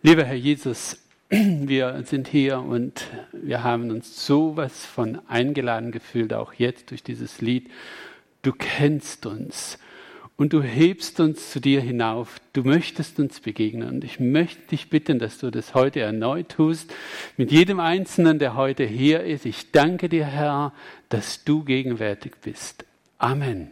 Lieber Herr Jesus, wir sind hier und wir haben uns sowas von eingeladen gefühlt, auch jetzt durch dieses Lied. Du kennst uns und du hebst uns zu dir hinauf. Du möchtest uns begegnen und ich möchte dich bitten, dass du das heute erneut tust, mit jedem Einzelnen, der heute hier ist. Ich danke dir, Herr, dass du gegenwärtig bist. Amen.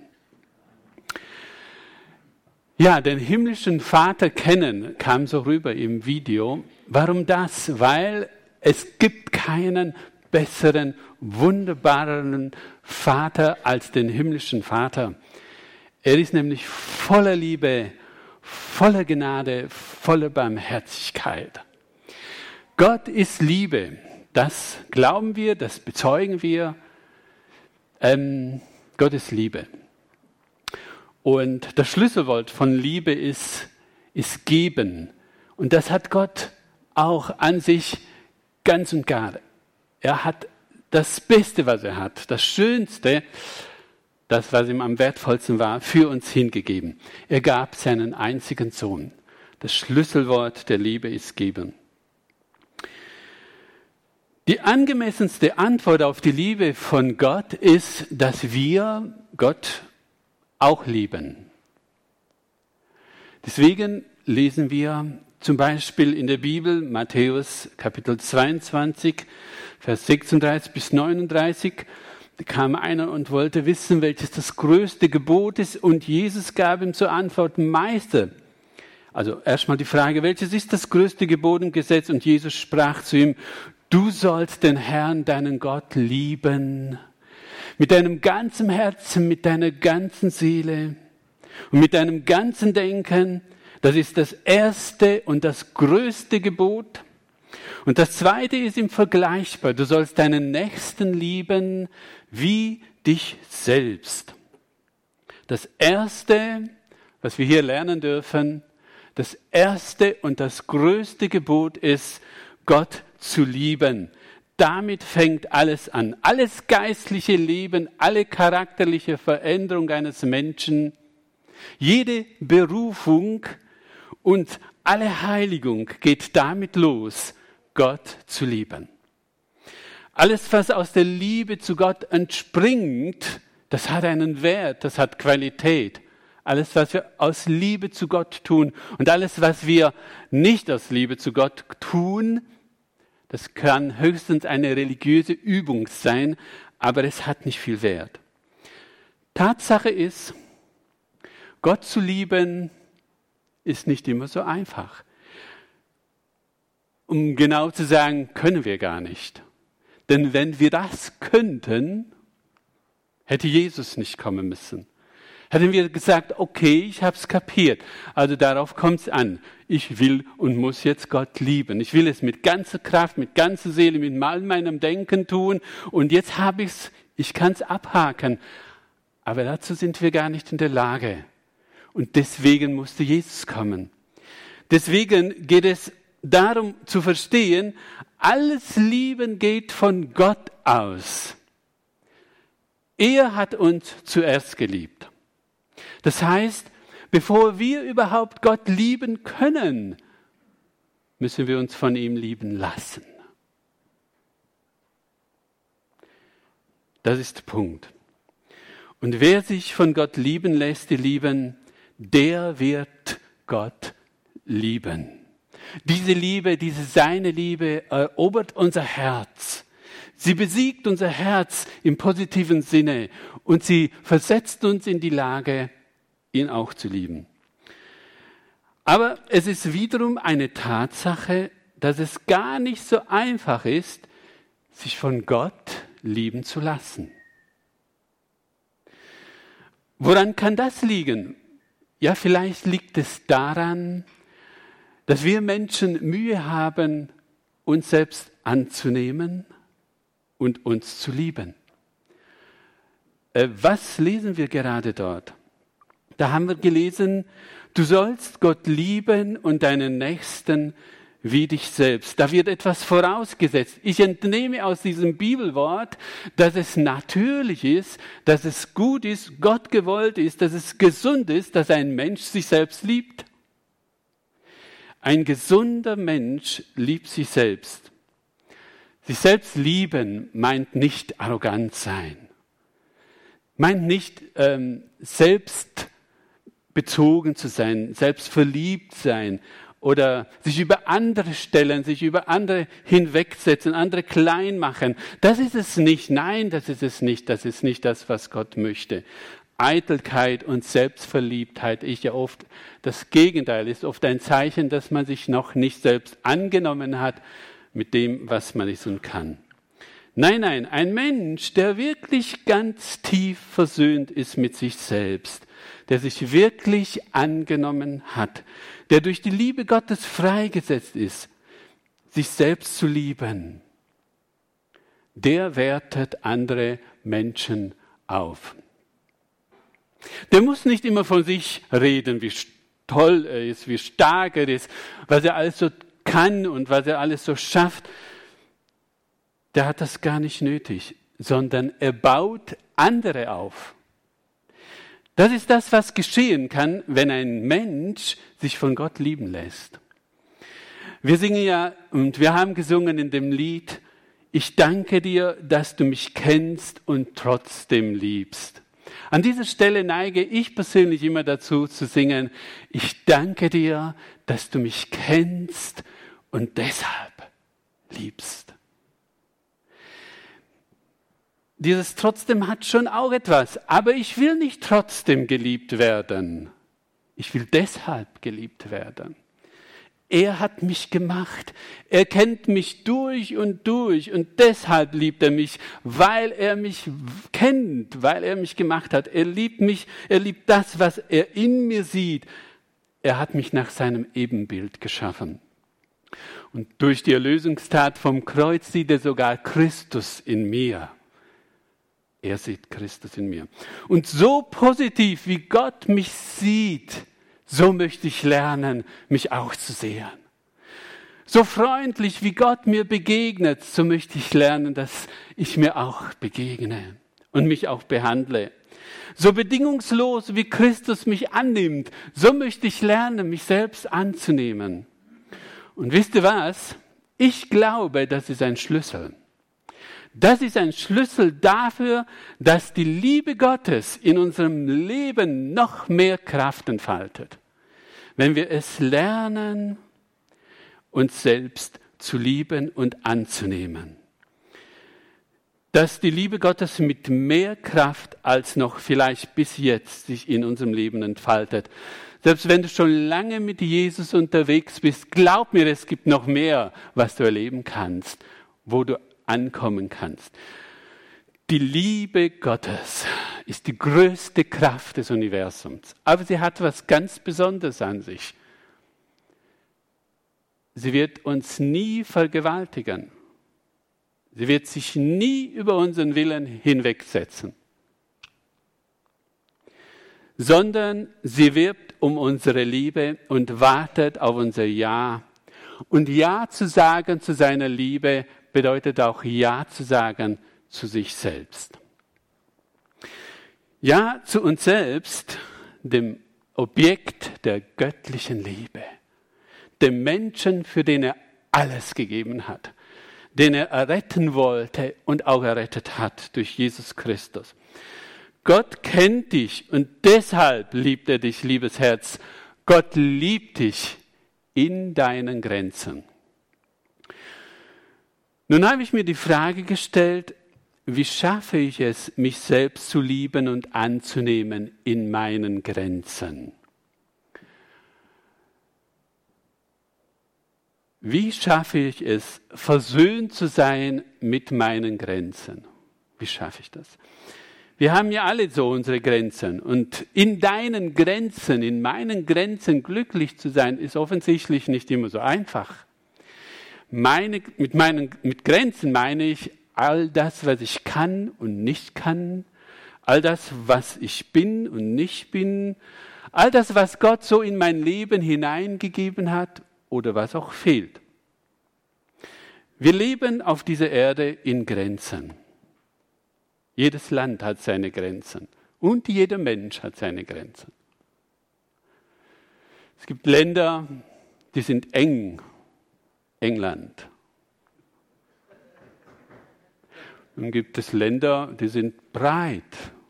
Ja, den himmlischen Vater kennen, kam so rüber im Video. Warum das? Weil es gibt keinen besseren, wunderbaren Vater als den himmlischen Vater. Er ist nämlich voller Liebe, voller Gnade, voller Barmherzigkeit. Gott ist Liebe. Das glauben wir, das bezeugen wir. Gott ist Liebe. Und das Schlüsselwort von Liebe ist geben. Und das hat Gott auch an sich ganz und gar. Er hat das Beste, was er hat, das Schönste, das, was ihm am wertvollsten war, für uns hingegeben. Er gab seinen einzigen Sohn. Das Schlüsselwort der Liebe ist geben. Die angemessenste Antwort auf die Liebe von Gott ist, dass wir Gott auch lieben. Deswegen lesen wir zum Beispiel in der Bibel Matthäus Kapitel 22, Vers 36 bis 39. Da kam einer und wollte wissen, welches das größte Gebot ist, und Jesus gab ihm zur Antwort: Meister. Also erstmal die Frage, welches ist das größte Gebot im Gesetz? Und Jesus sprach zu ihm: Du sollst den Herrn, deinen Gott, lieben. Mit deinem ganzen Herzen, mit deiner ganzen Seele und mit deinem ganzen Denken. Das ist das erste und das größte Gebot. Und das zweite ist ihm vergleichbar. Du sollst deinen Nächsten lieben wie dich selbst. Das erste, was wir hier lernen dürfen, das erste und das größte Gebot ist, Gott zu lieben. Damit fängt alles an. Alles geistliche Leben, alle charakterliche Veränderung eines Menschen, jede Berufung und alle Heiligung geht damit los, Gott zu lieben. Alles, was aus der Liebe zu Gott entspringt, das hat einen Wert, das hat Qualität. Alles, was wir aus Liebe zu Gott tun und alles, was wir nicht aus Liebe zu Gott tun, das kann höchstens eine religiöse Übung sein, aber es hat nicht viel Wert. Tatsache ist, Gott zu lieben ist nicht immer so einfach. Um genau zu sagen, können wir gar nicht. Denn wenn wir das könnten, hätte Jesus nicht kommen müssen. Hätten wir gesagt, okay, ich habe es kapiert. Also darauf kommt es an. Ich will und muss jetzt Gott lieben. Ich will es mit ganzer Kraft, mit ganzer Seele, mit all meinem Denken tun. Und jetzt habe ich es, ich kann es abhaken. Aber dazu sind wir gar nicht in der Lage. Und deswegen musste Jesus kommen. Deswegen geht es darum zu verstehen, alles Lieben geht von Gott aus. Er hat uns zuerst geliebt. Das heißt, bevor wir überhaupt Gott lieben können, müssen wir uns von ihm lieben lassen. Das ist der Punkt. Und wer sich von Gott lieben lässt, die Lieben, der wird Gott lieben. Diese Liebe, diese seine Liebe erobert unser Herz. Sie besiegt unser Herz im positiven Sinne und sie versetzt uns in die Lage, ihn auch zu lieben. Aber es ist wiederum eine Tatsache, dass es gar nicht so einfach ist, sich von Gott lieben zu lassen. Woran kann das liegen? Ja, vielleicht liegt es daran, dass wir Menschen Mühe haben, uns selbst anzunehmen und uns zu lieben. Was lesen wir gerade dort? Da haben wir gelesen, du sollst Gott lieben und deinen Nächsten wie dich selbst. Da wird etwas vorausgesetzt. Ich entnehme aus diesem Bibelwort, dass es natürlich ist, dass es gut ist, Gott gewollt ist, dass es gesund ist, dass ein Mensch sich selbst liebt. Ein gesunder Mensch liebt sich selbst. Sich selbst lieben meint nicht arrogant sein. Meint nicht selbstbezogen zu sein, selbstverliebt sein oder sich über andere stellen, sich über andere hinwegsetzen, andere klein machen. Das ist es nicht. Nein, das ist es nicht. Das ist nicht das, was Gott möchte. Eitelkeit und Selbstverliebtheit ist ja oft das Gegenteil, ist oft ein Zeichen, dass man sich noch nicht selbst angenommen hat mit dem, was man ist und kann. Nein, ein Mensch, der wirklich ganz tief versöhnt ist mit sich selbst, der sich wirklich angenommen hat, der durch die Liebe Gottes freigesetzt ist, sich selbst zu lieben, der wertet andere Menschen auf. Der muss nicht immer von sich reden, wie toll er ist, wie stark er ist, was er alles so kann und was er alles so schafft. Der hat das gar nicht nötig, sondern er baut andere auf. Das ist das, was geschehen kann, wenn ein Mensch sich von Gott lieben lässt. Wir singen ja und wir haben gesungen in dem Lied, ich danke dir, dass du mich kennst und trotzdem liebst. An dieser Stelle neige ich persönlich immer dazu zu singen, ich danke dir, dass du mich kennst und deshalb liebst. Dieses trotzdem hat schon auch etwas, aber ich will nicht trotzdem geliebt werden. Ich will deshalb geliebt werden. Er hat mich gemacht. Er kennt mich durch und deshalb liebt er mich, weil er mich kennt, weil er mich gemacht hat. Er liebt mich, er liebt das, was er in mir sieht. Er hat mich nach seinem Ebenbild geschaffen. Und durch die Erlösungstat vom Kreuz sieht er sogar Christus in mir. Er sieht Christus in mir. Und so positiv, wie Gott mich sieht, so möchte ich lernen, mich auch zu sehen. So freundlich, wie Gott mir begegnet, so möchte ich lernen, dass ich mir auch begegne und mich auch behandle. So bedingungslos, wie Christus mich annimmt, so möchte ich lernen, mich selbst anzunehmen. Und wisst ihr was? Ich glaube, das ist ein Schlüssel. Das ist ein Schlüssel dafür, dass die Liebe Gottes in unserem Leben noch mehr Kraft entfaltet. Wenn wir es lernen, uns selbst zu lieben und anzunehmen. Dass die Liebe Gottes mit mehr Kraft als noch vielleicht bis jetzt sich in unserem Leben entfaltet. Selbst wenn du schon lange mit Jesus unterwegs bist, glaub mir, es gibt noch mehr, was du erleben kannst, wo du ankommen kannst. Die Liebe Gottes ist die größte Kraft des Universums. Aber sie hat was ganz Besonderes an sich. Sie wird uns nie vergewaltigen. Sie wird sich nie über unseren Willen hinwegsetzen. Sondern sie wirbt um unsere Liebe und wartet auf unser Ja. Und Ja zu sagen zu seiner Liebe bedeutet auch Ja zu sagen zu sich selbst. Ja zu uns selbst, dem Objekt der göttlichen Liebe, dem Menschen, für den er alles gegeben hat, den er erretten wollte und auch errettet hat durch Jesus Christus. Gott kennt dich und deshalb liebt er dich, liebes Herz. Gott liebt dich in deinen Grenzen. Nun habe ich mir die Frage gestellt, wie schaffe ich es, mich selbst zu lieben und anzunehmen in meinen Grenzen? Wie schaffe ich es, versöhnt zu sein mit meinen Grenzen? Wie schaffe ich das? Wir haben ja alle so unsere Grenzen. Und in deinen Grenzen, in meinen Grenzen glücklich zu sein, ist offensichtlich nicht immer so einfach. Mit Grenzen meine ich all das, was ich kann und nicht kann, all das, was ich bin und nicht bin, all das, was Gott so in mein Leben hineingegeben hat oder was auch fehlt. Wir leben auf dieser Erde in Grenzen. Jedes Land hat seine Grenzen und jeder Mensch hat seine Grenzen. Es gibt Länder, die sind eng. England. Dann gibt es Länder, die sind breit.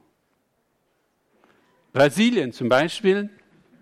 Brasilien zum Beispiel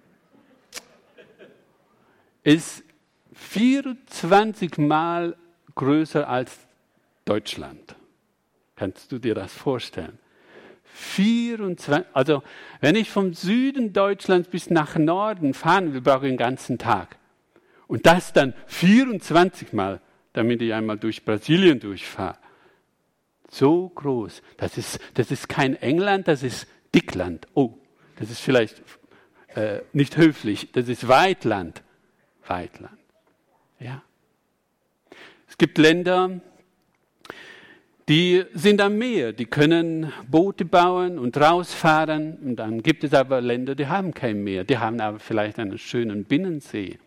ist 24 Mal größer als Deutschland. Kannst du dir das vorstellen? 24, also wenn ich vom Süden Deutschlands bis nach Norden fahren will, brauche ich den ganzen Tag. Und das dann 24 Mal, damit ich einmal durch Brasilien durchfahre. So groß. Das ist kein England, das ist Dickland. Oh, das ist vielleicht nicht höflich. Das ist Weitland. Weitland. Ja. Es gibt Länder, die sind am Meer, die können Boote bauen und rausfahren. Und dann gibt es aber Länder, die haben kein Meer, die haben aber vielleicht einen schönen Binnensee.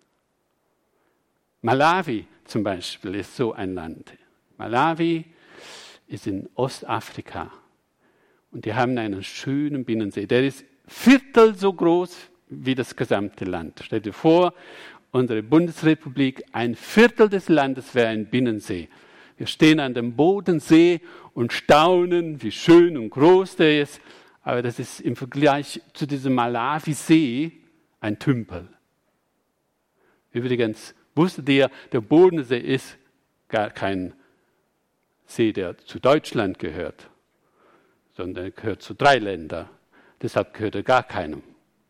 Malawi zum Beispiel ist so ein Land. Malawi ist in Ostafrika und die haben einen schönen Binnensee. Der ist viertel so groß wie das gesamte Land. Stell dir vor, unsere Bundesrepublik, ein Viertel des Landes wäre ein Binnensee. Wir stehen an dem Bodensee und staunen, wie schön und groß der ist. Aber das ist im Vergleich zu diesem Malawi-See ein Tümpel. Übrigens, wusstet ihr, der Bodensee ist gar kein See, der zu Deutschland gehört, sondern er gehört zu 3 Ländern. Deshalb gehört er gar keinem.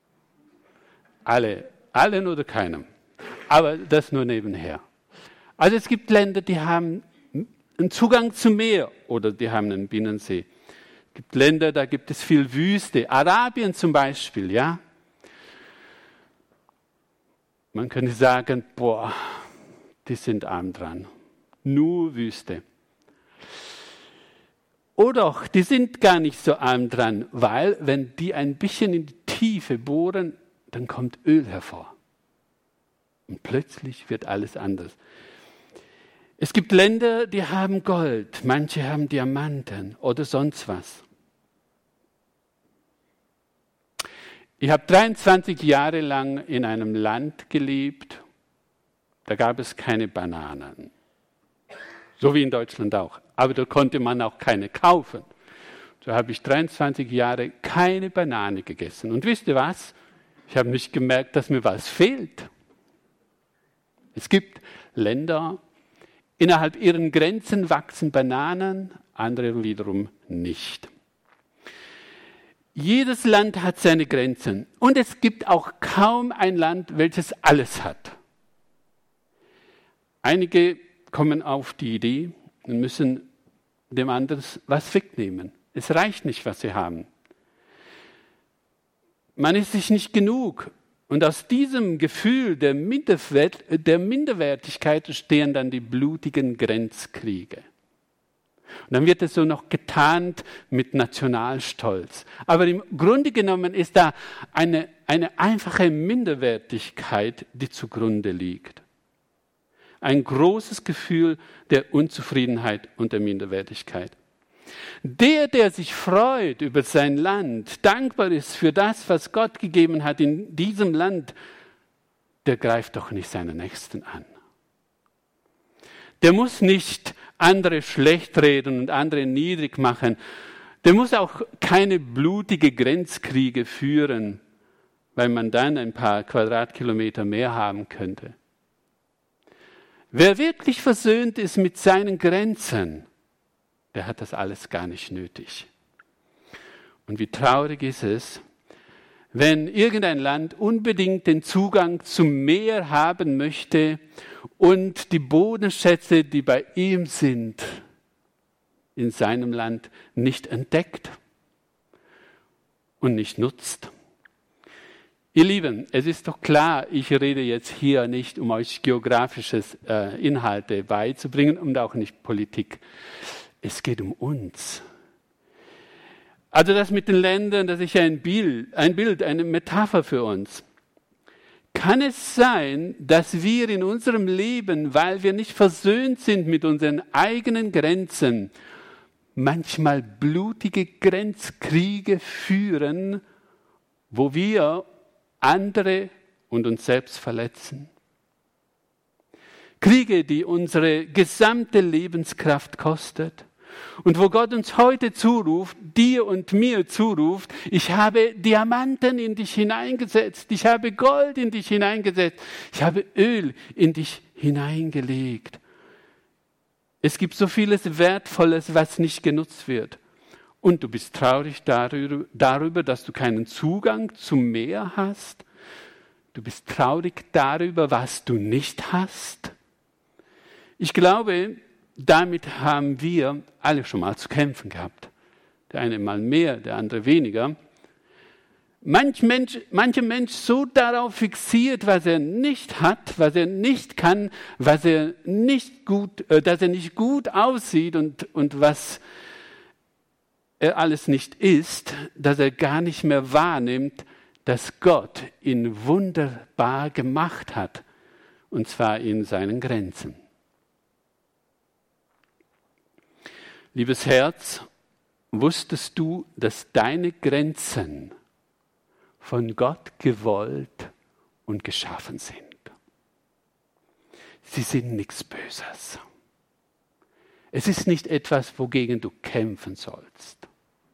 Allen oder keinem. Aber das nur nebenher. Also es gibt Länder, die haben einen Zugang zum Meer oder die haben einen Binnensee. Es gibt Länder, da gibt es viel Wüste. Arabien zum Beispiel, ja. Man könnte sagen, boah, die sind arm dran. Nur Wüste. Oder die sind gar nicht so arm dran, weil wenn die ein bisschen in die Tiefe bohren, dann kommt Öl hervor. Und plötzlich wird alles anders. Es gibt Länder, die haben Gold, manche haben Diamanten oder sonst was. Ich habe 23 Jahre lang in einem Land gelebt, da gab es keine Bananen. So wie in Deutschland auch. Aber da konnte man auch keine kaufen. So habe ich 23 Jahre keine Banane gegessen. Und wisst ihr was? Ich habe nicht gemerkt, dass mir was fehlt. Es gibt Länder, innerhalb ihren Grenzen wachsen Bananen, andere wiederum nicht. Jedes Land hat seine Grenzen. Und es gibt auch kaum ein Land, welches alles hat. Einige kommen auf die Idee und müssen dem anderen was wegnehmen. Es reicht nicht, was sie haben. Man ist sich nicht genug. Und aus diesem Gefühl der Minderwertigkeit entstehen dann die blutigen Grenzkriege. Und dann wird es so noch getarnt mit Nationalstolz. Aber im Grunde genommen ist da eine einfache Minderwertigkeit, die zugrunde liegt. Ein großes Gefühl der Unzufriedenheit und der Minderwertigkeit. Der sich freut über sein Land, dankbar ist für das, was Gott gegeben hat in diesem Land, der greift doch nicht seinen Nächsten an. Der muss nicht andere schlecht reden und andere niedrig machen. Der muss auch keine blutige Grenzkriege führen, weil man dann ein paar Quadratkilometer mehr haben könnte. Wer wirklich versöhnt ist mit seinen Grenzen, der hat das alles gar nicht nötig. Und wie traurig ist es, wenn irgendein Land unbedingt den Zugang zum Meer haben möchte und die Bodenschätze, die bei ihm sind, in seinem Land nicht entdeckt und nicht nutzt. Ihr Lieben, es ist doch klar, ich rede jetzt hier nicht, um euch geografische Inhalte beizubringen und auch nicht Politik. Es geht um uns. Also das mit den Ländern, das ist ja ein Bild, eine Metapher für uns. Kann es sein, dass wir in unserem Leben, weil wir nicht versöhnt sind mit unseren eigenen Grenzen, manchmal blutige Grenzkriege führen, wo wir andere und uns selbst verletzen? Kriege, die unsere gesamte Lebenskraft kostet. Und wo Gott uns heute zuruft, dir und mir zuruft, ich habe Diamanten in dich hineingesetzt, ich habe Gold in dich hineingesetzt, ich habe Öl in dich hineingelegt. Es gibt so vieles Wertvolles, was nicht genutzt wird. Und du bist traurig darüber, dass du keinen Zugang zum Meer hast. Du bist traurig darüber, was du nicht hast. Ich glaube, damit haben wir alle schon mal zu kämpfen gehabt. Der eine mal mehr, der andere weniger. Mancher Mensch so darauf fixiert, was er nicht hat, was er nicht kann, dass er nicht gut aussieht und was er alles nicht ist, dass er gar nicht mehr wahrnimmt, dass Gott ihn wunderbar gemacht hat, und zwar in seinen Grenzen. Liebes Herz, wusstest du, dass deine Grenzen von Gott gewollt und geschaffen sind? Sie sind nichts Böses. Es ist nicht etwas, wogegen du kämpfen sollst.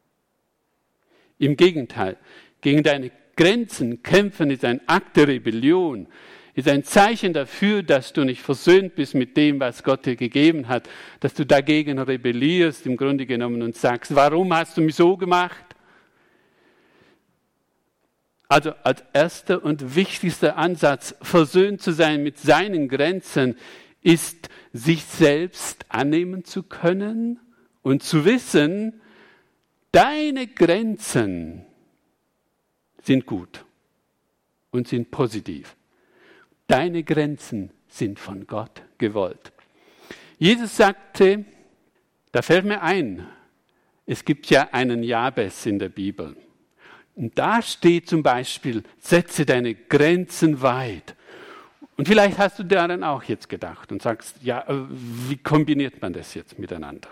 Im Gegenteil, gegen deine Grenzen kämpfen ist ein Akt der Rebellion, ist ein Zeichen dafür, dass du nicht versöhnt bist mit dem, was Gott dir gegeben hat, dass du dagegen rebellierst im Grunde genommen und sagst, warum hast du mich so gemacht? Also als erster und wichtigster Ansatz, versöhnt zu sein mit seinen Grenzen, ist, sich selbst annehmen zu können und zu wissen, deine Grenzen sind gut und sind positiv. Deine Grenzen sind von Gott gewollt. Jesus sagte, da fällt mir ein, es gibt ja einen Jabes in der Bibel. Und da steht zum Beispiel, setze deine Grenzen weit. Und vielleicht hast du daran auch jetzt gedacht und sagst, ja, wie kombiniert man das jetzt miteinander?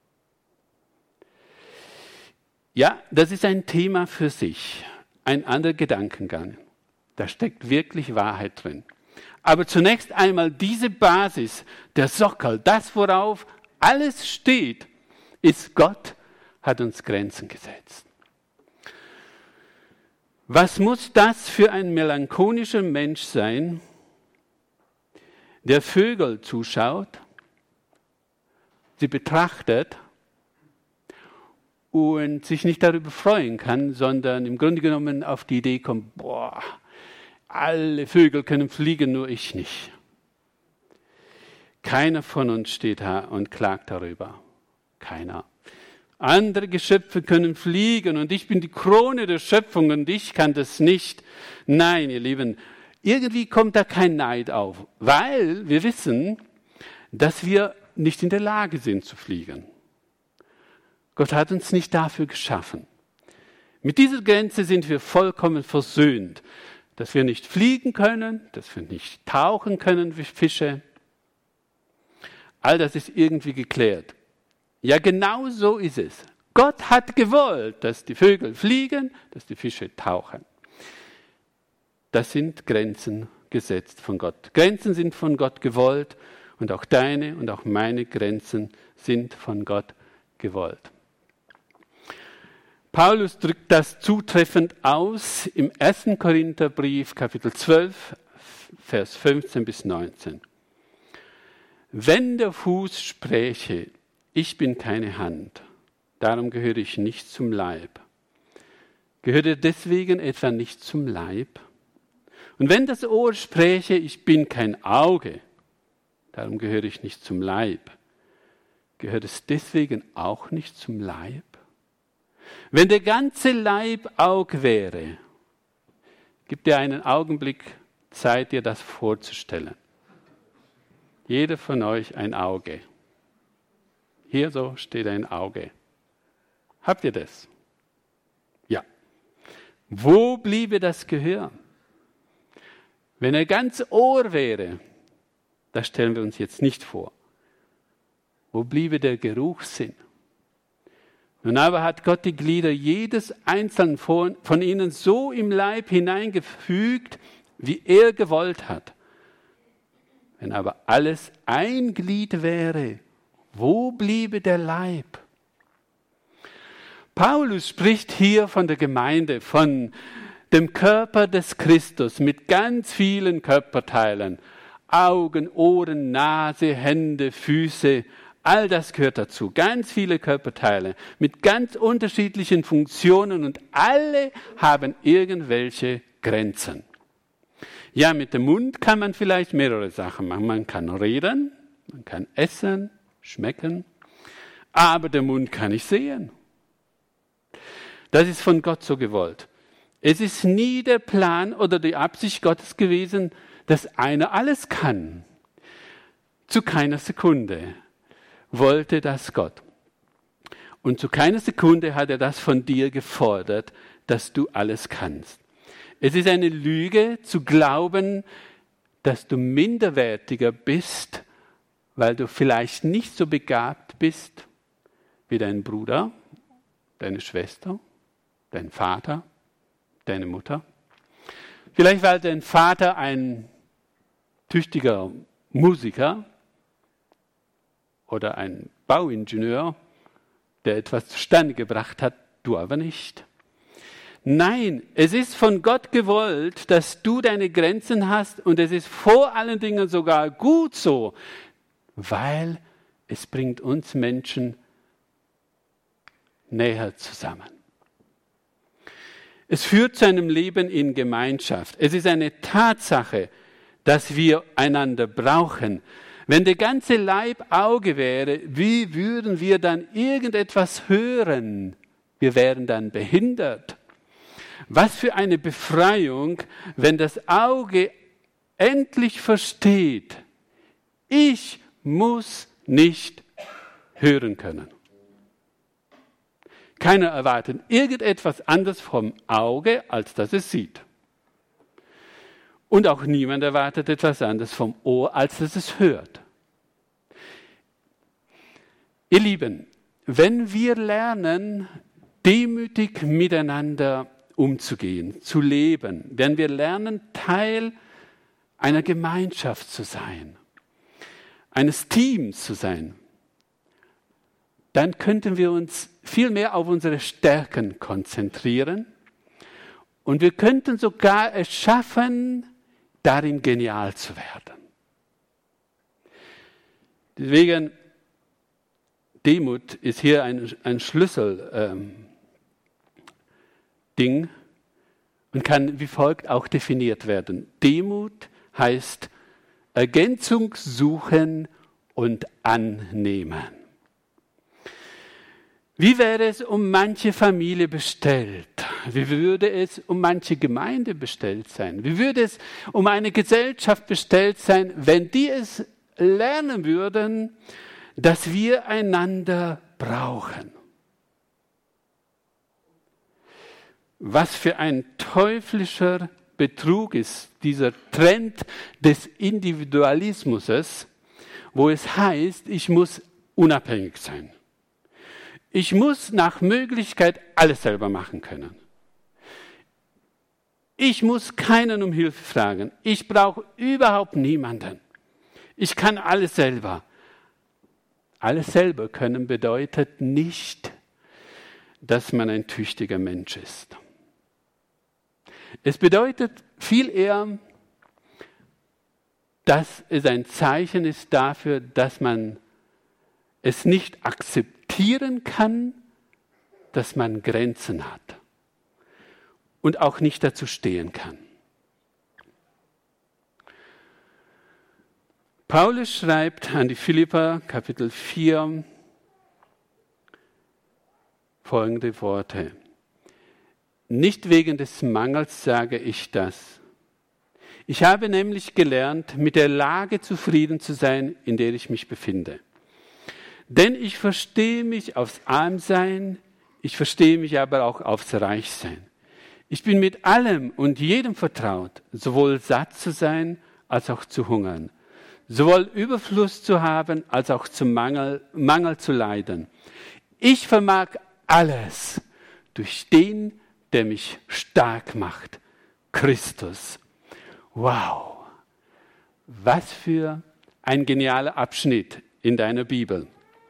Ja, das ist ein Thema für sich, ein anderer Gedankengang. Da steckt wirklich Wahrheit drin. Aber zunächst einmal diese Basis, der Sockel, das, worauf alles steht, ist, Gott hat uns Grenzen gesetzt. Was muss das für ein melancholischer Mensch sein, der Vögel zuschaut, sie betrachtet und sich nicht darüber freuen kann, sondern im Grunde genommen auf die Idee kommt, alle Vögel können fliegen, nur ich nicht. Keiner von uns steht da und klagt darüber. Keiner. Andere Geschöpfe können fliegen und ich bin die Krone der Schöpfung und ich kann das nicht. Nein, ihr Lieben, irgendwie kommt da kein Neid auf, weil wir wissen, dass wir nicht in der Lage sind zu fliegen. Gott hat uns nicht dafür geschaffen. Mit dieser Grenze sind wir vollkommen versöhnt, dass wir nicht fliegen können, dass wir nicht tauchen können wie Fische. All das ist irgendwie geklärt. Ja, genau so ist es. Gott hat gewollt, dass die Vögel fliegen, dass die Fische tauchen. Das sind Grenzen gesetzt von Gott. Grenzen sind von Gott gewollt und auch deine und auch meine Grenzen sind von Gott gewollt. Paulus drückt das zutreffend aus im 1. Korintherbrief, Kapitel 12, Vers 15 bis 19. Wenn der Fuß spräche, ich bin keine Hand, darum gehöre ich nicht zum Leib. Gehört er deswegen etwa nicht zum Leib? Und wenn das Ohr spräche, ich bin kein Auge, darum gehöre ich nicht zum Leib. Gehört es deswegen auch nicht zum Leib? Wenn der ganze Leib Auge wäre, gib dir einen Augenblick Zeit, dir das vorzustellen. Jeder von euch ein Auge. Hier so steht ein Auge. Habt ihr das? Ja. Wo bliebe das Gehör? Wenn er ganz Ohr wäre, das stellen wir uns jetzt nicht vor. Wo bliebe der Geruchssinn? Nun aber hat Gott die Glieder jedes einzelnen von ihnen so im Leib hineingefügt, wie er gewollt hat. Wenn aber alles ein Glied wäre, wo bliebe der Leib? Paulus spricht hier von der Gemeinde, von dem Körper des Christus mit ganz vielen Körperteilen. Augen, Ohren, Nase, Hände, Füße, all das gehört dazu. Ganz viele Körperteile mit ganz unterschiedlichen Funktionen und alle haben irgendwelche Grenzen. Ja, mit dem Mund kann man vielleicht mehrere Sachen machen. Man kann reden, man kann essen, schmecken, aber der Mund kann nicht sehen. Das ist von Gott so gewollt. Es ist nie der Plan oder die Absicht Gottes gewesen, dass einer alles kann. Zu keiner Sekunde wollte das Gott. Und zu keiner Sekunde hat er das von dir gefordert, dass du alles kannst. Es ist eine Lüge zu glauben, dass du minderwertiger bist, weil du vielleicht nicht so begabt bist wie dein Bruder, deine Schwester, dein Vater, deine Mutter. Vielleicht war dein Vater ein tüchtiger Musiker oder ein Bauingenieur, der etwas zustande gebracht hat, du aber nicht. Nein, es ist von Gott gewollt, dass du deine Grenzen hast und es ist vor allen Dingen sogar gut so, weil es bringt uns Menschen näher zusammen. Es führt zu einem Leben in Gemeinschaft. Es ist eine Tatsache, dass wir einander brauchen. Wenn der ganze Leib Auge wäre, wie würden wir dann irgendetwas hören? Wir wären dann behindert. Was für eine Befreiung, wenn das Auge endlich versteht, ich muss nicht hören können. Keiner erwartet irgendetwas anderes vom Auge, als dass es sieht. Und auch niemand erwartet etwas anderes vom Ohr, als dass es hört. Ihr Lieben, wenn wir lernen, demütig miteinander umzugehen, zu leben, wenn wir lernen, Teil einer Gemeinschaft zu sein, eines Teams zu sein, dann könnten wir uns viel mehr auf unsere Stärken konzentrieren und wir könnten sogar es schaffen, darin genial zu werden. Deswegen, Demut ist hier ein Schlüsselding und kann wie folgt auch definiert werden. Demut heißt Ergänzung suchen und annehmen. Wie wäre es um manche Familie bestellt? Wie würde es um manche Gemeinde bestellt sein? Wie würde es um eine Gesellschaft bestellt sein, wenn die es lernen würden, dass wir einander brauchen? Was für ein teuflischer Betrug ist dieser Trend des Individualismus, wo es heißt, ich muss unabhängig sein. Ich muss nach Möglichkeit alles selber machen können. Ich muss keinen um Hilfe fragen. Ich brauche überhaupt niemanden. Ich kann alles selber. Alles selber können bedeutet nicht, dass man ein tüchtiger Mensch ist. Es bedeutet viel eher, dass es ein Zeichen ist dafür, dass man es nicht akzeptieren kann, dass man Grenzen hat und auch nicht dazu stehen kann. Paulus schreibt an die Philipper, Kapitel 4, folgende Worte. Nicht wegen des Mangels sage ich das. Ich habe nämlich gelernt, mit der Lage zufrieden zu sein, in der ich mich befinde. Denn ich verstehe mich aufs Armsein, ich verstehe mich aber auch aufs Reichsein. Ich bin mit allem und jedem vertraut, sowohl satt zu sein, als auch zu hungern, sowohl Überfluss zu haben, als auch zum Mangel zu leiden. Ich vermag alles durch den, der mich stark macht, Christus. Wow, was für ein genialer Abschnitt in deiner Bibel.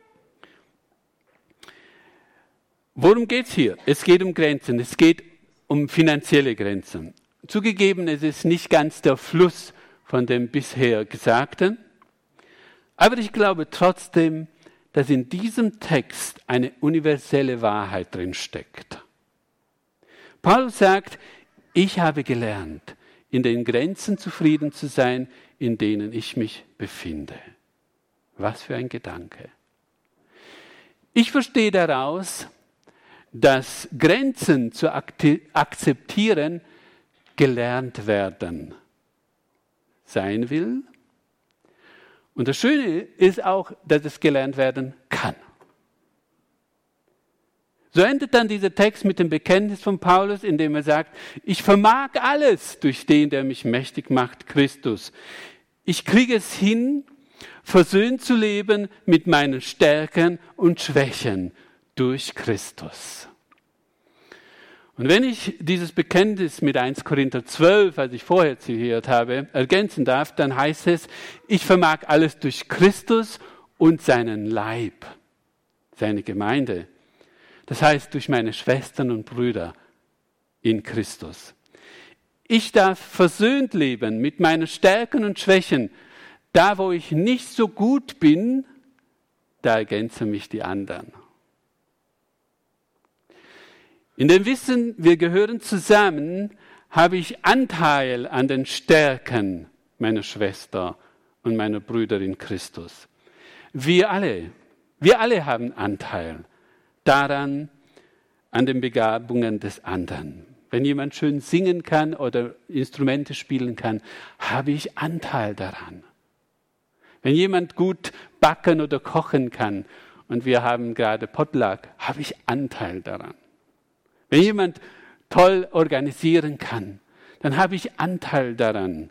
Worum geht es hier? Es geht um Grenzen, es geht um finanzielle Grenzen. Zugegeben, es ist nicht ganz der Fluss von dem bisher Gesagten, aber ich glaube trotzdem, dass in diesem Text eine universelle Wahrheit drin steckt. Paulus sagt, ich habe gelernt, in den Grenzen zufrieden zu sein, in denen ich mich befinde. Was für ein Gedanke. Ich verstehe daraus, dass Grenzen zu akzeptieren gelernt werden sein will. Und das Schöne ist auch, dass es gelernt werden kann. So endet dann dieser Text mit dem Bekenntnis von Paulus, in dem er sagt, ich vermag alles durch den, der mich mächtig macht, Christus. Ich kriege es hin, versöhnt zu leben mit meinen Stärken und Schwächen durch Christus. Und wenn ich dieses Bekenntnis mit 1 Korinther 12, als ich vorher zitiert habe, ergänzen darf, dann heißt es, ich vermag alles durch Christus und seinen Leib, seine Gemeinde. Das heißt, durch meine Schwestern und Brüder in Christus. Ich darf versöhnt leben mit meinen Stärken und Schwächen. Da, wo ich nicht so gut bin, da ergänzen mich die anderen. In dem Wissen, wir gehören zusammen, habe ich Anteil an den Stärken meiner Schwester und meiner Brüder in Christus. Wir alle haben Anteil daran, an den Begabungen des anderen. Wenn jemand schön singen kann oder Instrumente spielen kann, habe ich Anteil daran. Wenn jemand gut backen oder kochen kann und wir haben gerade Potluck, habe ich Anteil daran. Wenn jemand toll organisieren kann, dann habe ich Anteil daran.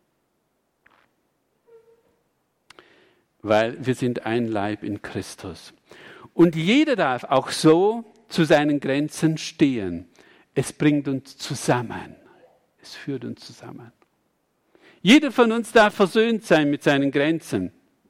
Weil wir sind ein Leib in Christus. Und jeder darf auch so zu seinen Grenzen stehen. Es bringt uns zusammen. Es führt uns zusammen. Jeder von uns darf versöhnt sein mit seinen Grenzen.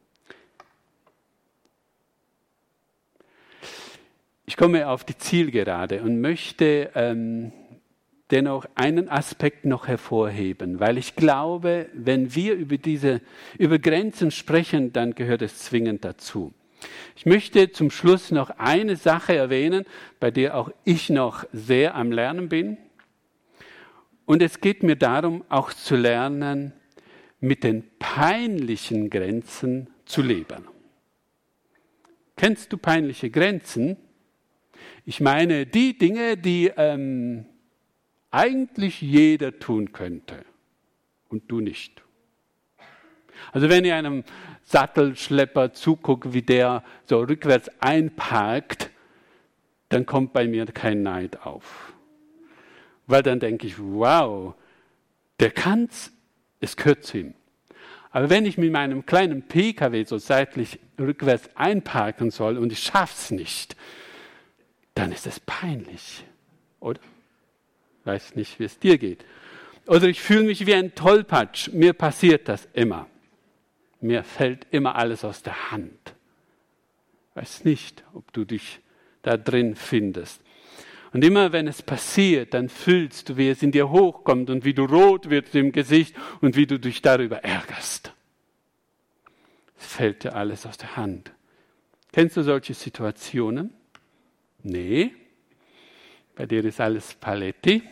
Ich komme auf die Zielgerade und möchte dennoch einen Aspekt noch hervorheben, weil ich glaube, wenn wir über Grenzen sprechen, dann gehört es zwingend dazu. Ich möchte zum Schluss noch eine Sache erwähnen, bei der auch ich noch sehr am Lernen bin. Und es geht mir darum, auch zu lernen, mit den peinlichen Grenzen zu leben. Kennst du peinliche Grenzen? Ich meine die Dinge, die eigentlich jeder tun könnte und du nicht. Also wenn ihr einem Sattelschlepper zuguckt, wie der so rückwärts einparkt, dann kommt bei mir kein Neid auf. Weil dann denke ich, wow, der kann's, es gehört zu ihm. Aber wenn ich mit meinem kleinen PKW so seitlich rückwärts einparken soll und ich schaff's nicht, dann ist es peinlich, oder? Ich weiß nicht, wie es dir geht. Oder ich fühle mich wie ein Tollpatsch. Mir passiert das immer. Mir fällt immer alles aus der Hand. Ich weiß nicht, ob du dich da drin findest. Und immer wenn es passiert, dann fühlst du, wie es in dir hochkommt und wie du rot wirst im Gesicht und wie du dich darüber ärgerst. Es fällt dir alles aus der Hand. Kennst du solche Situationen? Nee, bei dir ist alles Paletti.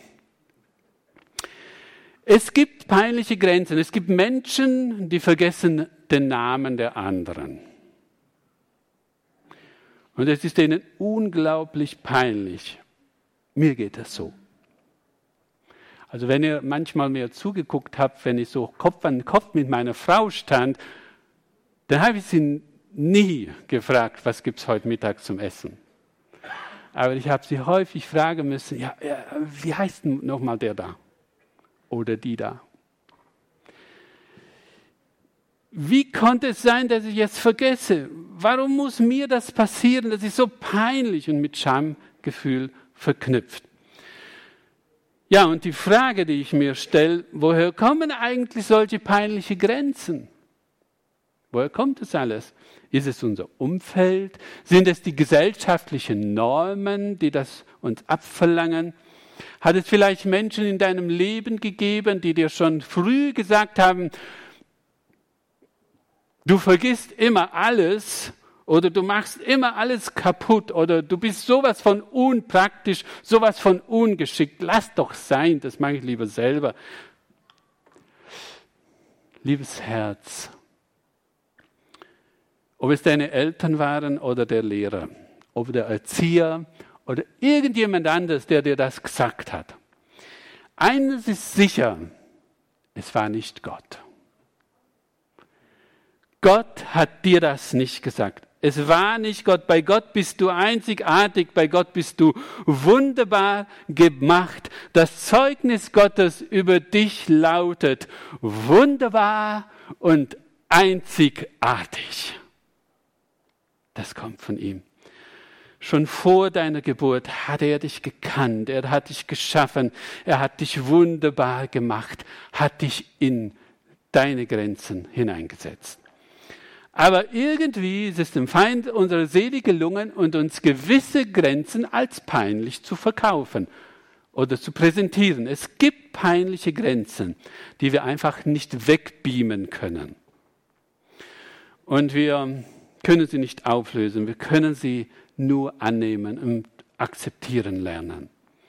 Es gibt peinliche Grenzen. Es gibt Menschen, die vergessen den Namen der anderen. Und es ist ihnen unglaublich peinlich. Mir geht das so. Also wenn ihr manchmal mir zugeguckt habt, wenn ich so Kopf an Kopf mit meiner Frau stand, dann habe ich sie nie gefragt, was gibt es heute Mittag zum Essen. Aber ich habe sie häufig fragen müssen, ja, wie heißt denn nochmal der da? Oder die da? Wie konnte es sein, dass ich jetzt vergesse? Warum muss mir das passieren? Das ist so peinlich und mit Schamgefühl verknüpft. Ja, und die Frage, die ich mir stelle, woher kommen eigentlich solche peinliche Grenzen? Woher kommt das alles? Ist es unser Umfeld? Sind es die gesellschaftlichen Normen, die das uns abverlangen? Hat es vielleicht Menschen in deinem Leben gegeben, die dir schon früh gesagt haben, du vergisst immer alles oder du machst immer alles kaputt oder du bist sowas von unpraktisch, sowas von ungeschickt. Lass doch sein, das mache ich lieber selber. Liebes Herz, ob es deine Eltern waren oder der Lehrer, ob der Erzieher oder irgendjemand anderes, der dir das gesagt hat. Eines ist sicher, es war nicht Gott. Gott hat dir das nicht gesagt. Es war nicht Gott. Bei Gott bist du einzigartig. Bei Gott bist du wunderbar gemacht. Das Zeugnis Gottes über dich lautet wunderbar und einzigartig. Das kommt von ihm. Schon vor deiner Geburt hat er dich gekannt. Er hat dich geschaffen. Er hat dich wunderbar gemacht. Hat dich in deine Grenzen hineingesetzt. Aber irgendwie ist es dem Feind unserer Seele gelungen, und uns gewisse Grenzen als peinlich zu verkaufen oder zu präsentieren. Es gibt peinliche Grenzen, die wir einfach nicht wegbeamen können. Und wir können sie nicht auflösen, wir können sie nur annehmen und akzeptieren lernen.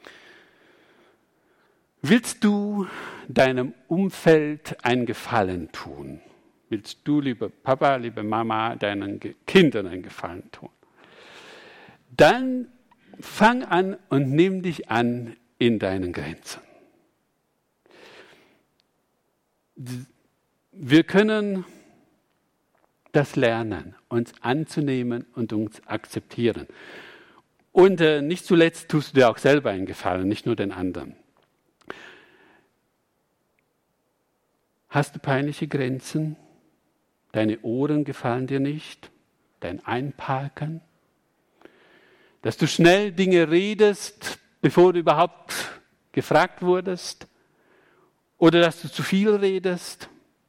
Willst du deinem Umfeld einen Gefallen tun? Willst du, lieber Papa, liebe Mama, deinen Kindern einen Gefallen tun? Dann fang an und nimm dich an in deinen Grenzen. Wir können das lernen, uns anzunehmen und uns akzeptieren. Und nicht zuletzt tust du dir auch selber einen Gefallen, nicht nur den anderen. Hast du peinliche Grenzen? Deine Ohren gefallen dir nicht? Dein Einparken? Dass du schnell Dinge redest, bevor du überhaupt gefragt wurdest? Oder dass du zu viel redest?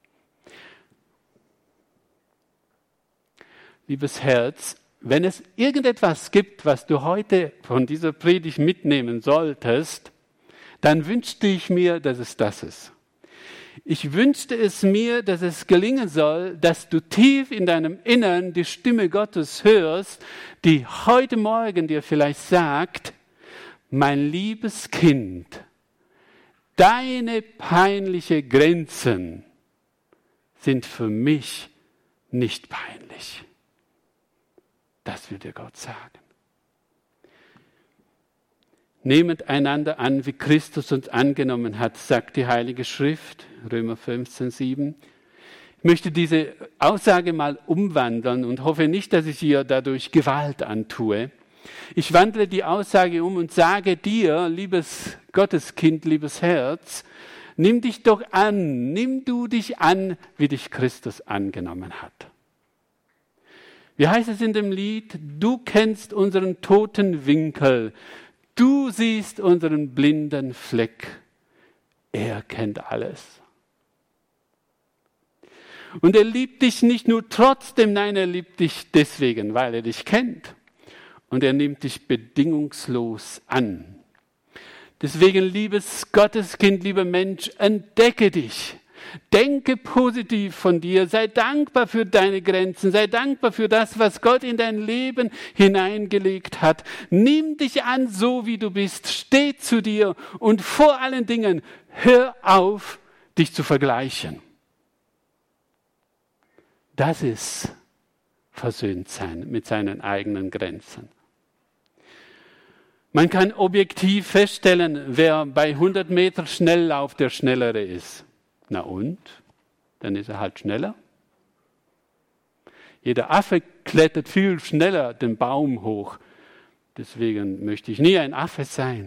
Liebes Herz, wenn es irgendetwas gibt, was du heute von dieser Predigt mitnehmen solltest, dann wünschte ich mir, dass es das ist. Ich wünschte es mir, dass es gelingen soll, dass du tief in deinem Innern die Stimme Gottes hörst, die heute Morgen dir vielleicht sagt, mein liebes Kind, deine peinlichen Grenzen sind für mich nicht peinlich. Das will dir Gott sagen. Nehmet einander an, wie Christus uns angenommen hat, sagt die Heilige Schrift, Römer 15,7. Ich möchte diese Aussage mal umwandeln und hoffe nicht, dass ich ihr dadurch Gewalt antue. Ich wandle die Aussage um und sage dir, liebes Gotteskind, liebes Herz, nimm du dich an, wie dich Christus angenommen hat. Wie heißt es in dem Lied? Du kennst unseren toten Winkel, du siehst unseren blinden Fleck. Er kennt alles. Und er liebt dich nicht nur trotzdem, nein, er liebt dich deswegen, weil er dich kennt. Und er nimmt dich bedingungslos an. Deswegen, liebes Gotteskind, lieber Mensch, entdecke dich. Denke positiv von dir, sei dankbar für deine Grenzen, sei dankbar für das, was Gott in dein Leben hineingelegt hat. Nimm dich an, so wie du bist, steh zu dir und vor allen Dingen hör auf, dich zu vergleichen. Das ist versöhnt sein mit seinen eigenen Grenzen. Man kann objektiv feststellen, wer bei 100 Meter Schnelllauf der Schnellere ist. Na und? Dann ist er halt schneller. Jeder Affe klettert viel schneller den Baum hoch. Deswegen möchte ich nie ein Affe sein.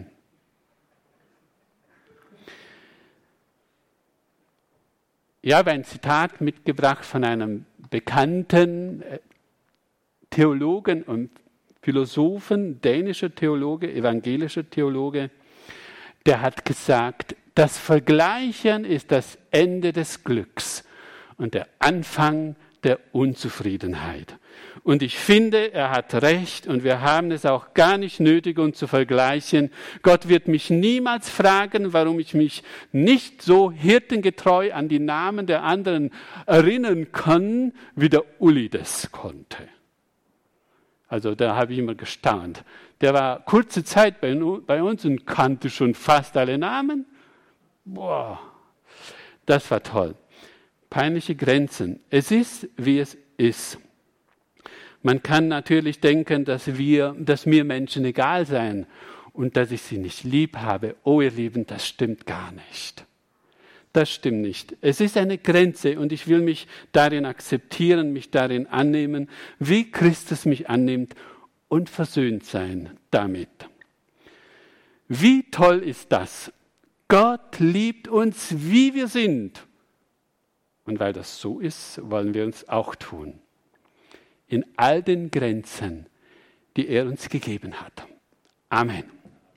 Ich habe ein Zitat mitgebracht von einem bekannten Theologen und Philosophen, dänischer Theologe, evangelischer Theologe, der hat gesagt, das Vergleichen ist das Ende des Glücks und der Anfang der Unzufriedenheit. Und ich finde, er hat recht und wir haben es auch gar nicht nötig, uns zu vergleichen. Gott wird mich niemals fragen, warum ich mich nicht so hirtengetreu an die Namen der anderen erinnern kann, wie der Uli das konnte. Also da habe ich immer gestaunt. Der war kurze Zeit bei uns und kannte schon fast alle Namen. Boah, das war toll. Peinliche Grenzen. Es ist, wie es ist. Man kann natürlich denken, dass mir Menschen egal seien und dass ich sie nicht lieb habe. Oh, ihr Lieben, das stimmt gar nicht. Das stimmt nicht. Es ist eine Grenze und ich will mich darin akzeptieren, mich darin annehmen, wie Christus mich annimmt und versöhnt sein damit. Wie toll ist das? Gott liebt uns, wie wir sind. Und weil das so ist, wollen wir uns auch tun. In all den Grenzen, die er uns gegeben hat. Amen.